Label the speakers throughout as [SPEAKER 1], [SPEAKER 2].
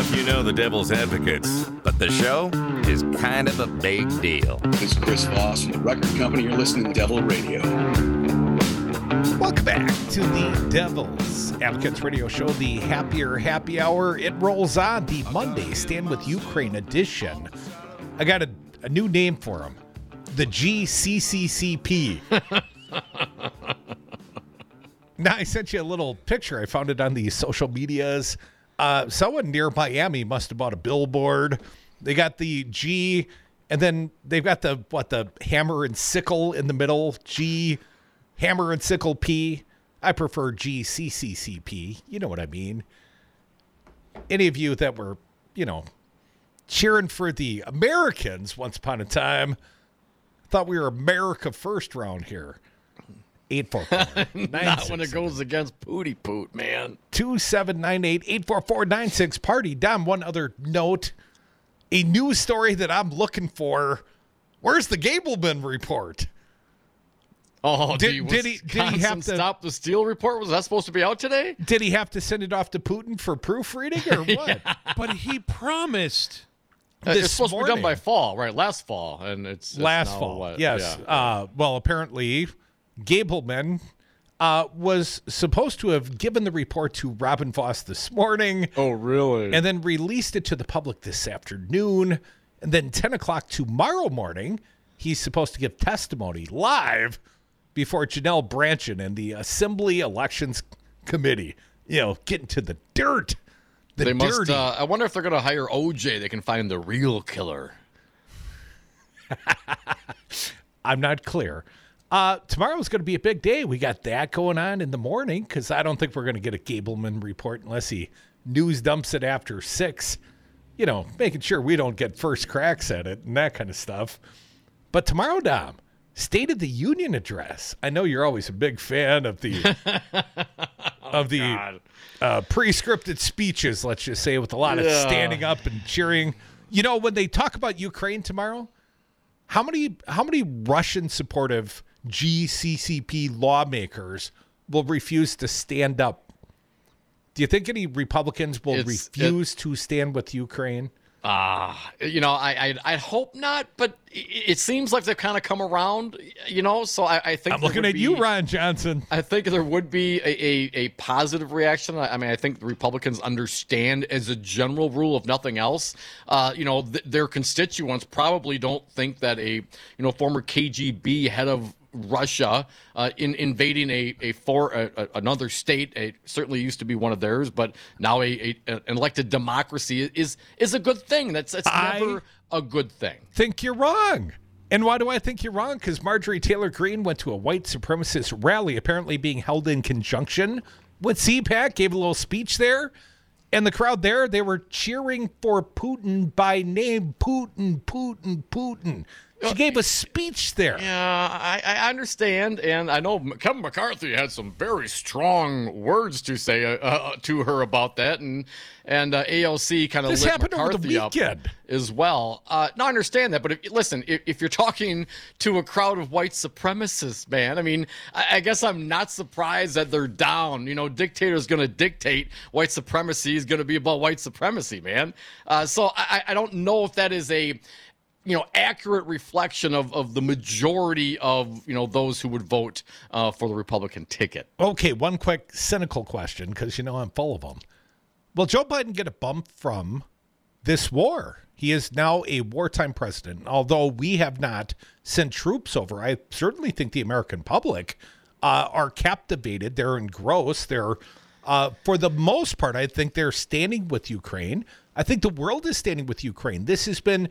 [SPEAKER 1] if you know the Devil's Advocates, but the show is kind of a big deal.
[SPEAKER 2] This is Chris Voss from the record company. You're listening to Devil Radio.
[SPEAKER 3] Welcome back to the Devil's Advocates Radio Show, the Happier Happy Hour. It rolls on the Monday Stand With Ukraine edition. I got a new name for them, the GCCCP. Now, I sent you a little picture. I found it on the social medias. Someone near Miami must have bought a billboard. They got the G, and then they've got the hammer and sickle in the middle. G, hammer and sickle P. I prefer GCCCP. You know what I mean. Any of you that were, cheering for the Americans once upon a time, thought we were America first around here. 844.
[SPEAKER 4] Not when it goes against Pooty Poot, man.
[SPEAKER 3] 2798-844-96 party. Dom, one other note. A news story that I'm looking for. Where's the Gableman report?
[SPEAKER 4] Oh,
[SPEAKER 3] did he have to
[SPEAKER 4] stop the steal report? Was that supposed to be out today?
[SPEAKER 3] Did he have to send it off to Putin for proofreading or what?
[SPEAKER 5] But he promised.
[SPEAKER 4] It's supposed to be done by fall, right? Last fall, and it's
[SPEAKER 3] last fall. What? Yes. Yeah. Well, apparently, Gableman was supposed to have given the report to Robin Voss this morning.
[SPEAKER 4] Oh, really?
[SPEAKER 3] And then released it to the public this afternoon. And then 10 o'clock tomorrow morning, he's supposed to give testimony live before Janelle Brandtjen and the Assembly Elections Committee. Getting to the dirt.
[SPEAKER 4] They must. I wonder if they're going to hire OJ. They can find the real killer.
[SPEAKER 3] I'm not clear. Tomorrow's going to be a big day. We got that going on in the morning because I don't think we're going to get a Gableman report unless he news dumps it after 6. Making sure we don't get first cracks at it and that kind of stuff. But tomorrow, Dom, State of the Union address. I know you're always a big fan of the pre-scripted speeches, let's just say, with a lot of standing up and cheering. When they talk about Ukraine tomorrow, how many Russian supportive GCCP lawmakers will refuse to stand up? Do you think any Republicans will refuse to stand with Ukraine?
[SPEAKER 4] I hope not, but it seems like they've kind of come around, so I think
[SPEAKER 3] I'm looking at you, Ron Johnson.
[SPEAKER 4] I think there would be a positive reaction. I think the Republicans understand, as a general rule, if nothing else, their constituents probably don't think that a former KGB head of Russia invading another state. It certainly used to be one of theirs, but now an elected democracy is a good thing. That's never a good thing.
[SPEAKER 3] Think you're wrong. And why do I think you're wrong? Because Marjorie Taylor Greene went to a white supremacist rally, apparently being held in conjunction with CPAC, gave a little speech there. And the crowd there, they were cheering for Putin by name. Putin, Putin, Putin. She gave a speech there.
[SPEAKER 4] Yeah, I understand, and I know Kevin McCarthy had some very strong words to say to her about that, and AOC kind of lit McCarthy up as well. No, I understand that, but if you're talking to a crowd of white supremacists, man, I guess I'm not surprised that they're down. Dictator's going to dictate. White supremacy is going to be about white supremacy, man. So I don't know if that is a accurate reflection of the majority of, those who would vote for the Republican ticket.
[SPEAKER 3] Okay, one quick cynical question, because I'm full of them. Will Joe Biden get a bump from this war? He is now a wartime president. Although we have not sent troops over, I certainly think the American public are captivated. They're engrossed. They're, for the most part, I think they're standing with Ukraine. I think the world is standing with Ukraine. This has been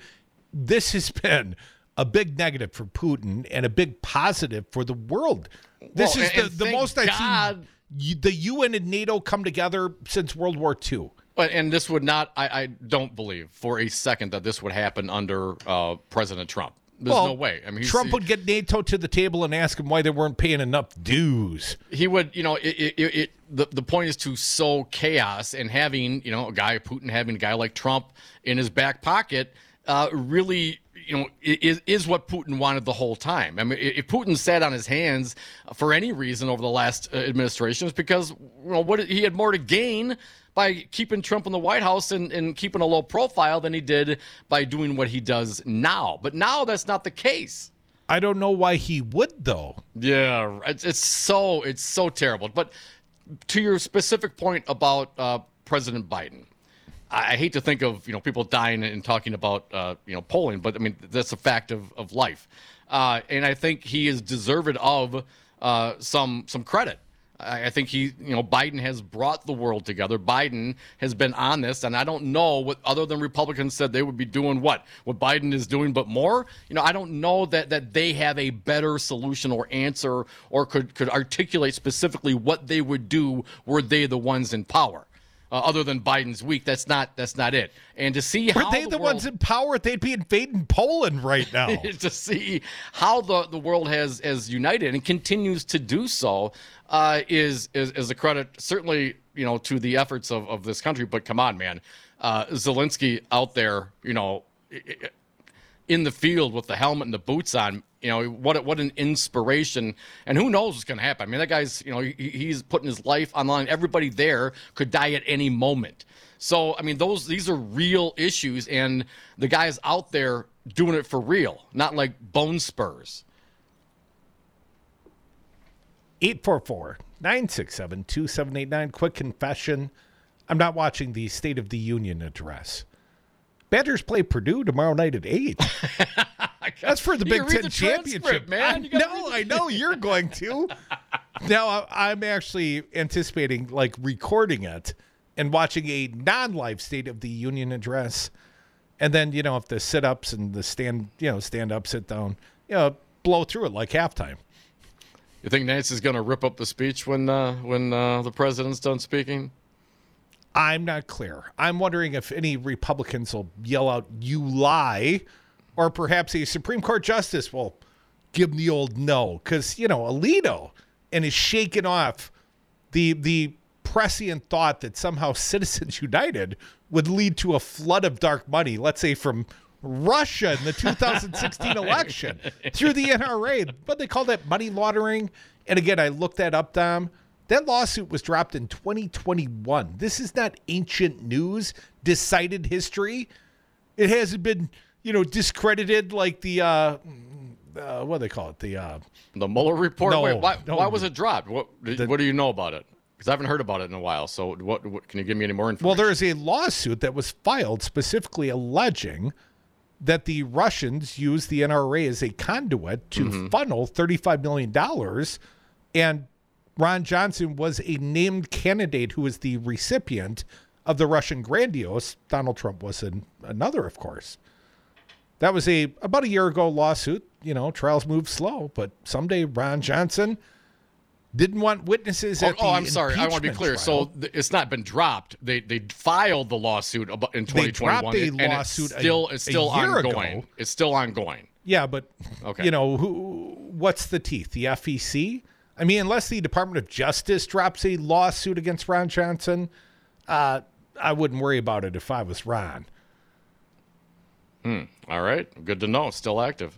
[SPEAKER 3] a big negative for Putin and a big positive for the world. This is the most I've seen the UN and NATO come together since World War II.
[SPEAKER 4] And this would not, I don't believe for a second that this would happen under President Trump. There's no way.
[SPEAKER 3] Trump would get NATO to the table and ask him why they weren't paying enough dues.
[SPEAKER 4] He would, the point is to sow chaos, and having, Putin having a guy like Trump in his back pocket really, is what Putin wanted the whole time. If Putin sat on his hands for any reason over the last administration, it's because he had more to gain by keeping Trump in the White House and keeping a low profile than he did by doing what he does now. But now that's not the case.
[SPEAKER 3] I don't know why he would, though.
[SPEAKER 4] Yeah, it's so terrible. But to your specific point about President Biden, I hate to think of people dying and talking about polling, but I mean that's a fact of life, and I think he is deserved of some credit. I think Biden has brought the world together. Biden has been on this, and I don't know what other than Republicans said they would be doing what Biden is doing, but more. I don't know that they have a better solution or answer or could articulate specifically what they would do were they the ones in power. Other than Biden's week, that's not it. And to see how
[SPEAKER 3] were they the ones in power, they'd be invading Poland right now.
[SPEAKER 4] To see how the world has united and continues to do so is a credit certainly to the efforts of this country. But come on, man, Zelensky out there, in the field with the helmet and the boots on. What an inspiration, and who knows what's going to happen. I mean, that guy's, he's putting his life on the line. Everybody there could die at any moment. So, I mean, these are real issues, and the guy's out there doing it for real, not like bone spurs.
[SPEAKER 3] 844-967-2789. Quick confession. I'm not watching the State of the Union address. Badgers play Purdue tomorrow night at 8. That's for the Big Ten Championship,
[SPEAKER 4] man.
[SPEAKER 3] I know you're going to. Now, I'm actually anticipating recording it and watching a non-live State of the Union address. And then, if the sit-ups and the stand up, sit down, blow through it like halftime.
[SPEAKER 4] You think Nancy's going to rip up the speech when the president's done speaking?
[SPEAKER 3] I'm not clear. I'm wondering if any Republicans will yell out, "You lie," or perhaps a Supreme Court justice will give them the old no. Because, Alito and is shaking off the prescient thought that somehow Citizens United would lead to a flood of dark money, let's say from Russia in the 2016 election through the NRA. But they call that money laundering. And again, I looked that up, Dom. That lawsuit was dropped in 2021. This is not ancient news, decided history. It hasn't been, discredited like the, what do they call it? The
[SPEAKER 4] Mueller report?
[SPEAKER 3] No,
[SPEAKER 4] Wait, why was it dropped? What do you know about it? Because I haven't heard about it in a while. So what can you give me any more information?
[SPEAKER 3] Well, there is a lawsuit that was filed specifically alleging that the Russians used the NRA as a conduit to funnel $35 million. And Ron Johnson was a named candidate who was the recipient of the Russian grandiose. Donald Trump was another, of course. That was about a year ago lawsuit. Trials move slow, but someday Ron Johnson didn't want witnesses at the
[SPEAKER 4] I'm sorry. I want to be clear.
[SPEAKER 3] Trial.
[SPEAKER 4] So it's not been dropped. They filed the lawsuit in 2021.
[SPEAKER 3] They dropped a lawsuit
[SPEAKER 4] it's still ongoing.
[SPEAKER 3] Ago.
[SPEAKER 4] It's still ongoing.
[SPEAKER 3] Yeah, but
[SPEAKER 4] okay.
[SPEAKER 3] What's the teeth? The FEC? I mean, unless the Department of Justice drops a lawsuit against Ron Johnson, I wouldn't worry about it if I was Ron.
[SPEAKER 4] All right. Good to know. Still active.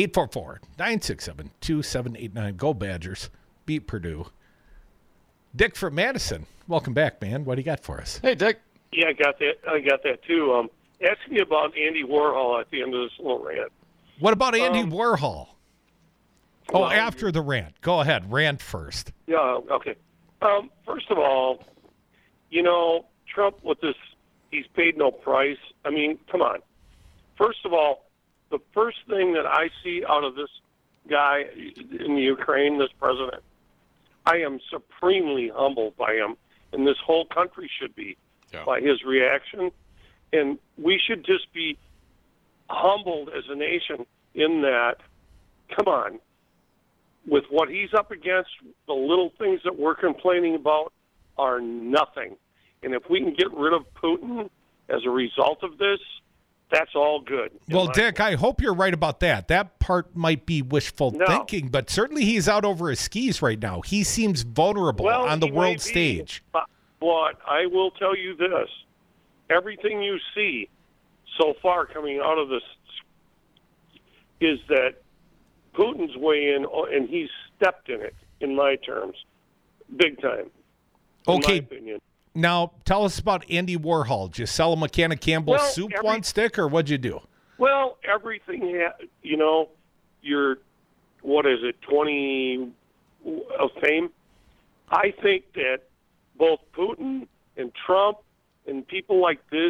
[SPEAKER 3] 844-967-2789. Go Badgers. Beat Purdue. Dick from Madison. Welcome back, man. What do you got for us?
[SPEAKER 4] Hey, Dick.
[SPEAKER 6] Yeah, I got that too. Ask me about Andy Warhol at the end of this little rant.
[SPEAKER 3] What about Andy Warhol? After the rant. Go ahead. Rant first.
[SPEAKER 6] Yeah, okay. First of all, Trump with this, he's paid no price. I mean, come on. First of all, the first thing that I see out of this guy in the Ukraine, this president, I am supremely humbled by him, and this whole country should be by his reaction. And we should just be humbled as a nation in that, come on, with what he's up against, the little things that we're complaining about are nothing. And if we can get rid of Putin as a result of this, that's all good.
[SPEAKER 3] Well, Dick, I hope you're right about that. That part might be wishful thinking, but certainly he's out over his skis right now. He seems vulnerable on the world stage.
[SPEAKER 6] But I will tell you this. Everything you see so far coming out of this is that Putin's way in, and he's stepped in it, in my terms, big time, in my opinion.
[SPEAKER 3] Now, tell us about Andy Warhol. Did you sell him a can of Campbell's soup one stick, or what'd you do?
[SPEAKER 6] Well, everything, your, 20 of fame. I think that both Putin and Trump and people like this,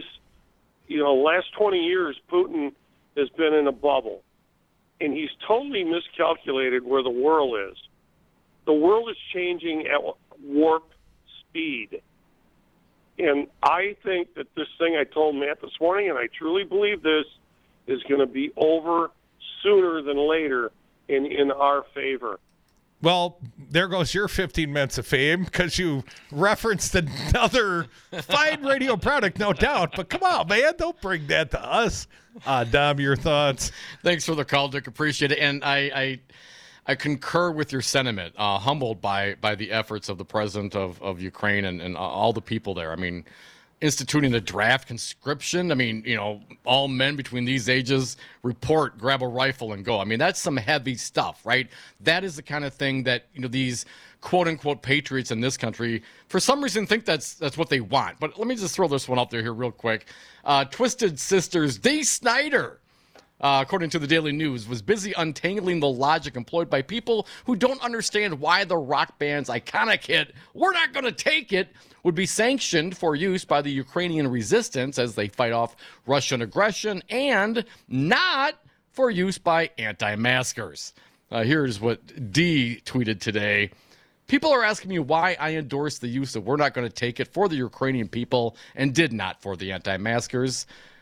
[SPEAKER 6] last 20 years, Putin has been in a bubble. And he's totally miscalculated where the world is. The world is changing at warp speed. And I think that this thing I told Matt this morning, and I truly believe this, is going to be over sooner than later and in our favor.
[SPEAKER 3] Well, there goes your 15 minutes of fame because you referenced another fine radio product, no doubt. But come on, man, don't bring that to us. Dom, your thoughts?
[SPEAKER 4] Thanks for the call, Dick. Appreciate it. And I concur with your sentiment. Humbled by the efforts of the president of Ukraine and all the people there. I mean, instituting the draft conscription. I mean, all men between these ages report, grab a rifle and go. I mean, that's some heavy stuff, right? That is the kind of thing that, these quote unquote patriots in this country, for some reason, think that's what they want. But let me just throw this one out there here real quick. Twisted Sisters, Dee Snider, according to the Daily News, was busy untangling the logic employed by people who don't understand why the rock band's iconic hit, "We're Not Gonna Take It," would be sanctioned for use by the Ukrainian resistance as they fight off Russian aggression, and not for use by anti-maskers. Here's what Dee tweeted today. People are asking me why I endorsed the use of "We're Not Gonna Take It" for the Ukrainian people and did not for the anti-maskers.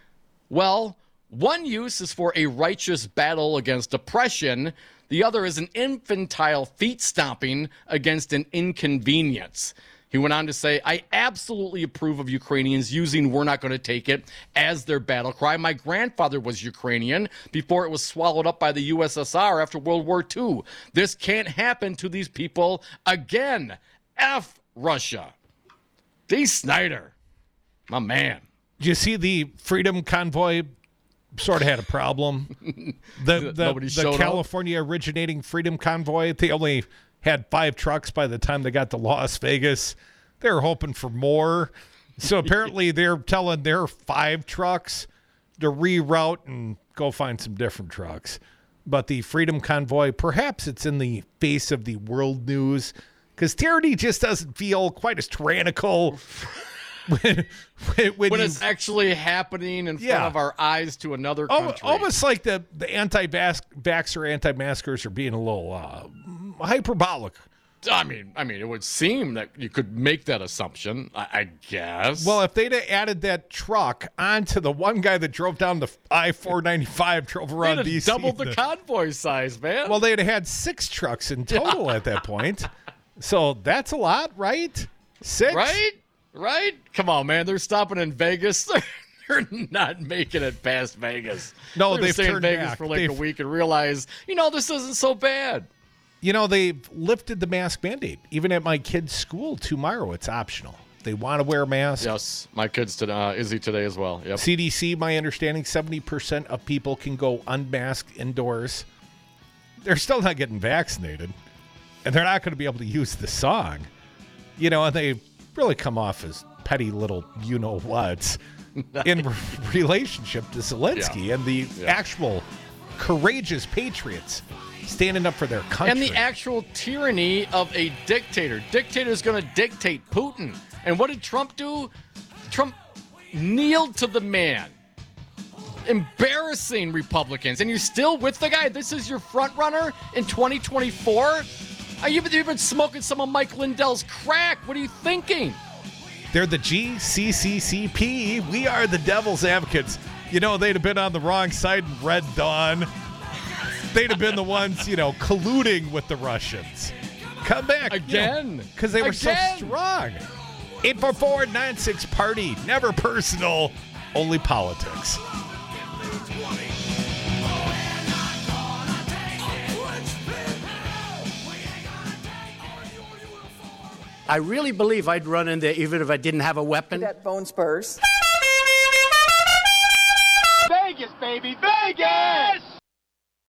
[SPEAKER 4] Well, one use is for a righteous battle against oppression. The other is an infantile feet stomping against an inconvenience. He went on to say, I absolutely approve of Ukrainians using "We're Not Gonna Take It" as their battle cry. My grandfather was Ukrainian before it was swallowed up by the USSR after World War II. This can't happen to these people again. F Russia. Dee Snider, my man.
[SPEAKER 3] Did you see the Freedom Convoy sort of had a problem? The California originating Freedom Convoy, they only had 5 trucks by the time they got to Las Vegas. They were hoping for more. So apparently they're telling their 5 trucks to reroute and go find some different trucks. But the Freedom Convoy, perhaps it's in the face of the world news because tyranny just doesn't feel quite as tyrannical when
[SPEAKER 4] it's actually happening in front of our eyes to another country.
[SPEAKER 3] Almost like the anti-vaxxer, anti-maskers are being a little hyperbolic.
[SPEAKER 4] I mean, it would seem that you could make that assumption, I guess.
[SPEAKER 3] Well, if they'd have added that truck onto the one guy that drove down the I-495, drove around D.C.
[SPEAKER 4] doubled the convoy size, man.
[SPEAKER 3] Well, they'd have had 6 trucks in total at that point. So that's a lot, right? 6?
[SPEAKER 4] Right? Come on, man. They're stopping in Vegas. They're not making it past Vegas.
[SPEAKER 3] No,
[SPEAKER 4] they've
[SPEAKER 3] stayed in
[SPEAKER 4] Vegas
[SPEAKER 3] back.
[SPEAKER 4] for a week and realize, this isn't so bad.
[SPEAKER 3] They've lifted the mask mandate. Even at my kid's school tomorrow, it's optional. They want to wear a mask.
[SPEAKER 4] Yes, my kid's Izzy today as well. Yep.
[SPEAKER 3] CDC, my understanding, 70% of people can go unmasked indoors. They're still not getting vaccinated, and they're not going to be able to use the song. And they really come off as petty little you-know-whats in relationship to Zelensky and the actual courageous patriots standing up for their country.
[SPEAKER 4] And the actual tyranny of a dictator. Dictator's going to dictate Putin. And what did Trump do? Trump kneeled to the man. Embarrassing Republicans. And you're still with the guy? This is your front runner in 2024? You've been smoking some of Mike Lindell's crack. What are you thinking?
[SPEAKER 3] They're the GCCCP. We are the devil's advocates. They'd have been on the wrong side in Red Dawn. They'd have been the ones, colluding with the Russians. Come back.
[SPEAKER 4] Again.
[SPEAKER 3] Because they were so strong. 844-96-PARTY. Never personal, only politics.
[SPEAKER 7] I really believe I'd run in there even if I didn't have a weapon.
[SPEAKER 8] That bone spurs.
[SPEAKER 9] Vegas, baby, Vegas!